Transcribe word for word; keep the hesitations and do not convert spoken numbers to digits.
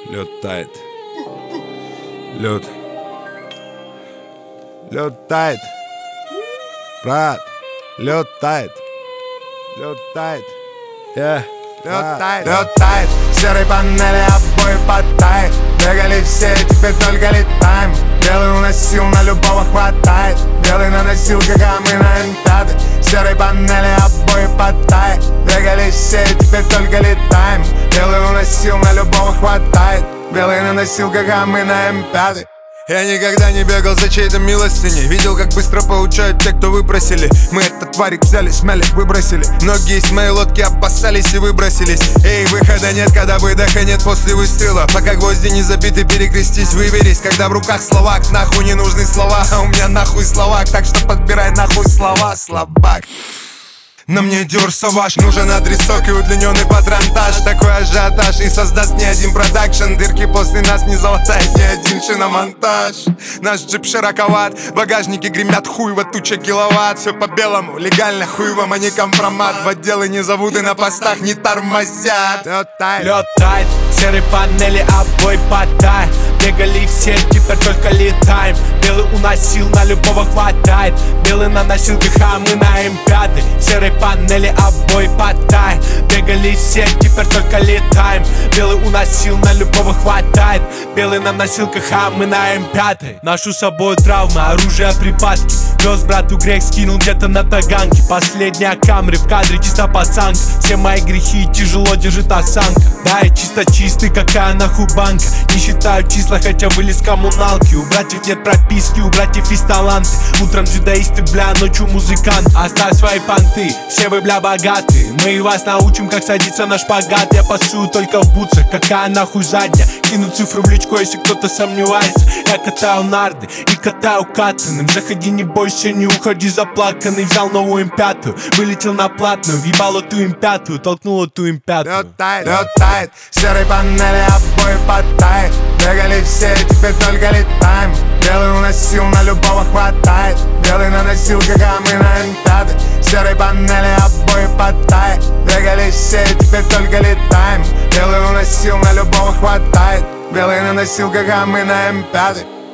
Лед тает. Лед. Лед тает. Брат. Лед тает. Лед тает. Yeah. Лед тает. Лед тает. Серые панели, обои подтает. Бегали все, теперь только летаем. Белый уносил, на любого хватает. Белый на носилках, а мы на эм пять. Серые панели, обои подтает. Бегали все, теперь только летаем. Белый уносил, на любого хватает. Белый на носилках, а мы на эм пять. Я никогда не бегал за чьей-то милостыней. Видел, как быстро получают те, кто выпросили. Мы этот тварик взяли, смяли, выбросили. Многие из моей лодки опасались и выбросились. Эй, выхода нет, когда выдоха нет после выстрела. Пока гвозди не забиты, перекрестись, выберись. Когда в руках словак, нахуй не нужны слова. А у меня нахуй словак, так что подбирай нахуй слова, слабак. На мне Dior Sauvage, нужен адресок и удлиненный патронтаж. Такой ажиотаж не создаст ни один продакшн. Дырки после нас не залатает ни один шиномонтаж. Наш джип широковат, багажники гремят хуево, туча киловатт. Все по-белому, легально, хуй вам, а не компромат. В отделы не зовут и на постах не тормозят. Лед тает, лед тает, серые панели, обои подтает. Бегали все, теперь только летаем. Белый уносил, на любого хватает. Белый на носилках, а мы на эм пять. Серые панели, обои подтает. Бегали все, теперь только летаем. Белый уносил, на любого хватает. Белый на носилках, а мы на эм пять. Ношу с собой травмы, оружие, припадки. Вез брату грех, скинул где-то на таганке. Последняя камеры в кадре, чисто пацанка. Все мои грехи тяжело держит осанка. Да, я чисто чистый, какая нахуй банка. Не считаю числа, хотя вылез коммуналки. У братьев нет прописки, у братьев есть таланты. Утром дзюдоисты, бля, ночью музыкант. Оставь свои понты, все вы, бля, богатые. Мы вас научим, как садиться на шпагат. Я пасую только в бутсах, какая нахуй задняя. Кину цифру в личку, если кто-то сомневается. Я катаю нарды и катаю катаным. Заходи, не бойся, не уходи заплаканный. Взял новую эм пять, вылетел на платную. Въебал эту эм пять, толкнул эту эм пять. Лед тает, лед тает, серые панели, обои подтает. Бегали все, теперь только летаем. Белый уносил, на любого хватает. Белый на носилках, а мы на эм пять. Серые панели, обои подтает. Бегали все, теперь только летаем. Белый уносил, на любого хватает. Белый на носилках, а мы на эм пять.